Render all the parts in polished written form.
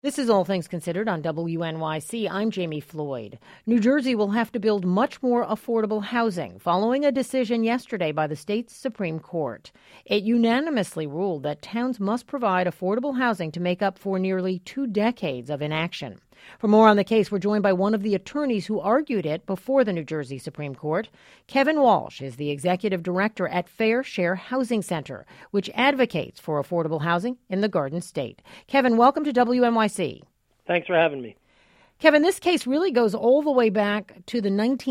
This is All Things Considered on WNYC. I'm Jamie Floyd. New Jersey will have to build much more affordable housing following a decision yesterday by the state's Supreme Court. It unanimously ruled that towns must provide affordable housing to make up for nearly 2 decades of inaction. For more on the case, we're joined by one of the attorneys who argued it before the New Jersey Supreme Court. Kevin Walsh is the executive director at Fair Share Housing Center, which advocates for affordable housing in the Garden State. Kevin, welcome to WNYC. Thanks for having me. Kevin, this case really goes all the way back to the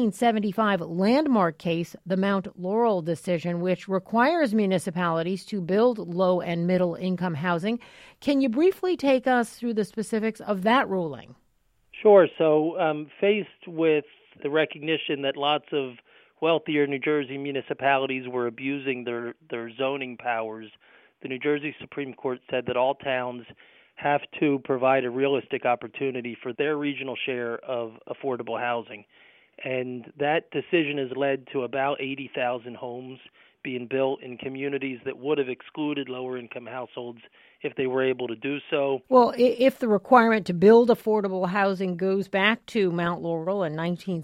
1975 landmark case, the Mount Laurel decision, which requires municipalities to build low and middle income housing. Can you briefly take us through the specifics of that ruling? Sure. So faced with the recognition that lots of wealthier New Jersey municipalities were abusing their zoning powers, the New Jersey Supreme Court said that all towns have to provide a realistic opportunity for their regional share of affordable housing. And that decision has led to about 80,000 homes being built in communities that would have excluded lower-income households if they were able to do so. Well, if the requirement to build affordable housing goes back to Mount Laurel in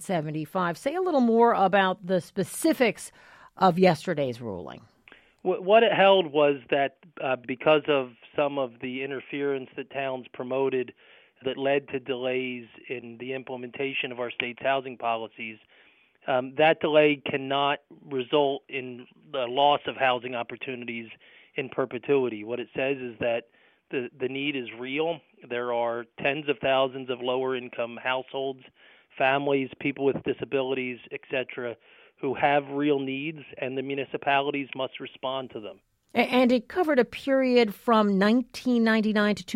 1975, say a little more about the specifics of yesterday's ruling. What it held was that because of some of the interference that towns promoted that led to delays in the implementation of our state's housing policies, that delay cannot result in the loss of housing opportunities in perpetuity. What it says is that the need is real. There are tens of thousands of lower-income households, families, people with disabilities, etc., who have real needs, and the municipalities must respond to them. And it covered a period from 1999 to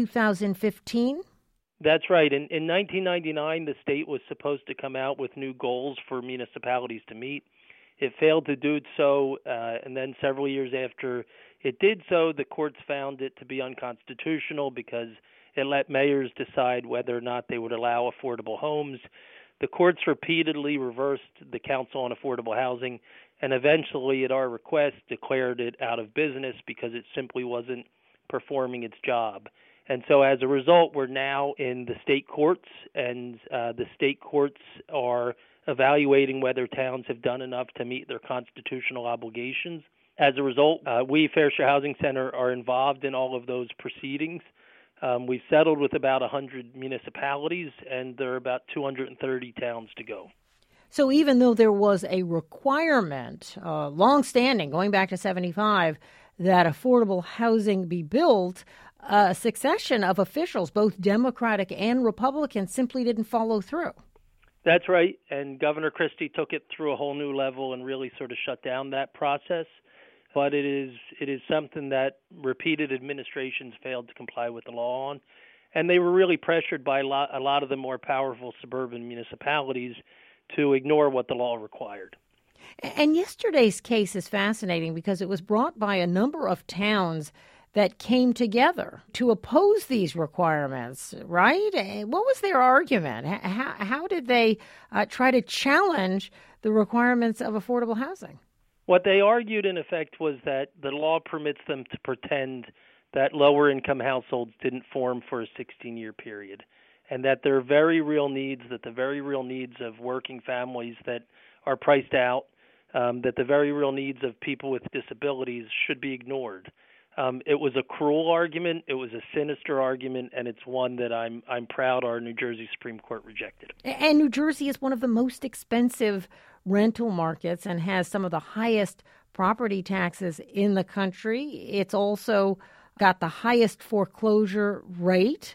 2015? That's right. In 1999, the state was supposed to come out with new goals for municipalities to meet. It failed to do so, and then several years after it did so, the courts found it to be unconstitutional because it let mayors decide whether or not they would allow affordable homes. The courts repeatedly reversed the Council on Affordable Housing and eventually, at our request, declared it out of business because it simply wasn't performing its job. And so as a result, we're now in the state courts, and the state courts are evaluating whether towns have done enough to meet their constitutional obligations. As a result, we, Fair Share Housing Center, are involved in all of those proceedings. We've settled with about 100 municipalities, and there are about 230 towns to go. So even though there was a requirement, longstanding, going back to 75, that affordable housing be built, a succession of officials, both Democratic and Republican, simply didn't follow through. That's right, and Governor Christie took it through a whole new level and really sort of shut down that process. But it is something that repeated administrations failed to comply with the law on, and they were really pressured by a lot of the more powerful suburban municipalities to ignore what the law required. And yesterday's case is fascinating because it was brought by a number of towns that came together to oppose these requirements, right? What was their argument? How did they try to challenge the requirements of affordable housing? What they argued, in effect, was that the law permits them to pretend that lower-income households didn't form for a 16-year period, and that there are very real needs, that the very real needs of working families that are priced out, that the very real needs of people with disabilities should be ignored. It was a cruel argument, it was a sinister argument, and it's one that I'm proud our New Jersey Supreme Court rejected. And New Jersey is one of the most expensive rental markets and has some of the highest property taxes in the country. It's also got the highest foreclosure rate.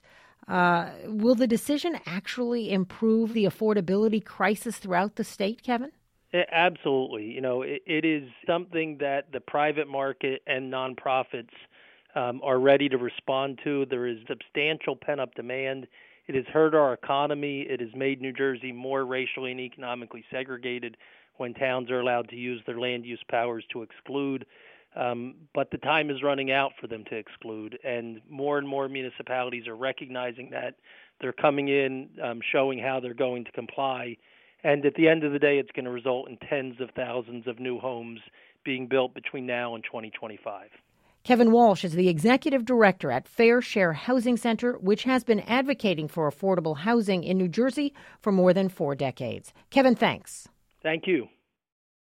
Will the decision actually improve the affordability crisis throughout the state, Kevin? Absolutely. You know, it is something that the private market and nonprofits are ready to respond to. There is substantial pent-up demand. It has hurt our economy. It has made New Jersey more racially and economically segregated when towns are allowed to use their land use powers to exclude. But the time is running out for them to exclude, and more municipalities are recognizing that. They're coming in, showing how they're going to comply. And at the end of the day, it's going to result in tens of thousands of new homes being built between now and 2025. Kevin Walsh is the executive director at Fair Share Housing Center, which has been advocating for affordable housing in New Jersey for more than 4 decades. Kevin, thanks. Thank you.